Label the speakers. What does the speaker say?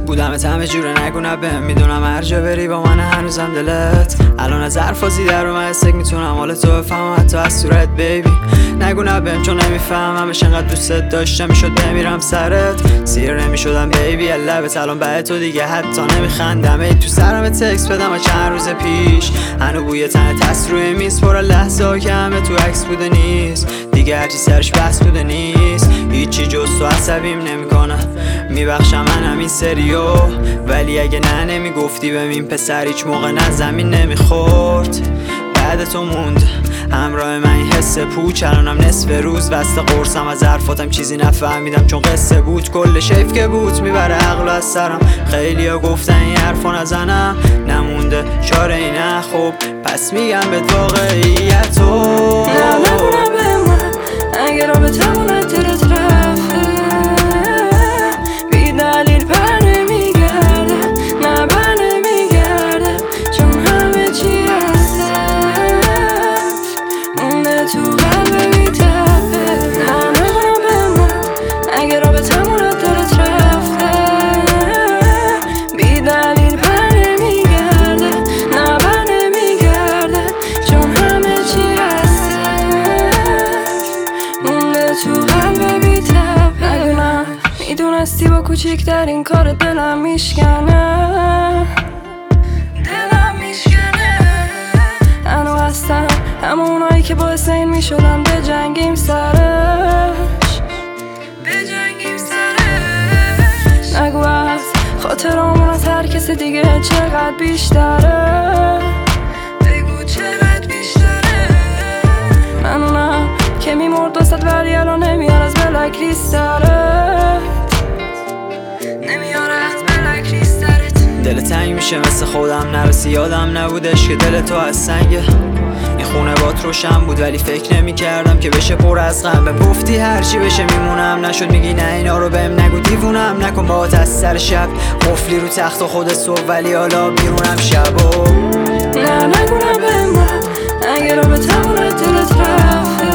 Speaker 1: بودمت همه جوره نگو نبهم، میدونم هر جا بری با من هنوزم دلت. الان از حرفازی در اومد استک میتونم حال تو بفهمم حتی از صورت بیبی. نگو نبهم چون نمیفهممش، انقدر دوستت داشتم میشد بمیرم سرت. سیر نمیشدم بیبی لبت، الان بعد تو دیگه حتی نمیخندم. ای تو سرم تکس بدم و چند روز پیش هنو بوی تنت هست روی میز، پر لحظه ها که همه تو عکس بوده نیست دیگه، هرچی سرش بس بوده نیست. هیچی جز تو عصبیم نمیکنه، میبخشم من همین سریو، ولی اگه نه نمیگفتی ببین پسر هیچ موقع نه زمین نمیخورد. بعد تو موند همراه من این حس پوچ، الانم نصف روز وسط قرصم از حرفاتم چیزی نفهمیدم چون قصه بود. کل شیف که بود میبره عقل از سرم، خیلی ها گفتن این حرفا نزنم، نمونده چاره ای نه خب پس میگم بهت واقعیتو.
Speaker 2: نه نگو به من اگه رابطمون دلت رفته، بی دلیل بر نمیگرده، نه بر نمیگرده، چون همه چی هست مونده تو قلب بی تفه. نه نگو به من اگه رابطمون دلت رفته، بی دلیل بر نمیگرده، نه بر نمیگرده، چون همه چی هست مونده تو قلب بی تفه. نگو نه میدونستی با کوچیکترین کار دلم میشکنه، انو هستم همونایی که باعث این میشدن بجنگیم سرش، نگو از خاطرامون از هر کس دیگه چقدر بیشتره، بگو چقدر بیشتره. من اونم که میمرد واسد ولی الان نمیار از بلک لیستره، نمیار از بلک لیسترت.
Speaker 1: دل تنگ میشه مثل خودم نرسی، یادم نبودش که دل تو از سنگه. این خونه بات روشن بود ولی فکر نمی کردم که بشه پر از غم. گفتی هرچی بشه میمونم، نشد میگی نه اینا رو بهم نگو دیوونم نکن باهات از سر شب. قفلی رو تخت و خود صبح ولی حالا بیرونم شب و
Speaker 2: نه نگو نه به من اگه رابطمون دلت رفته،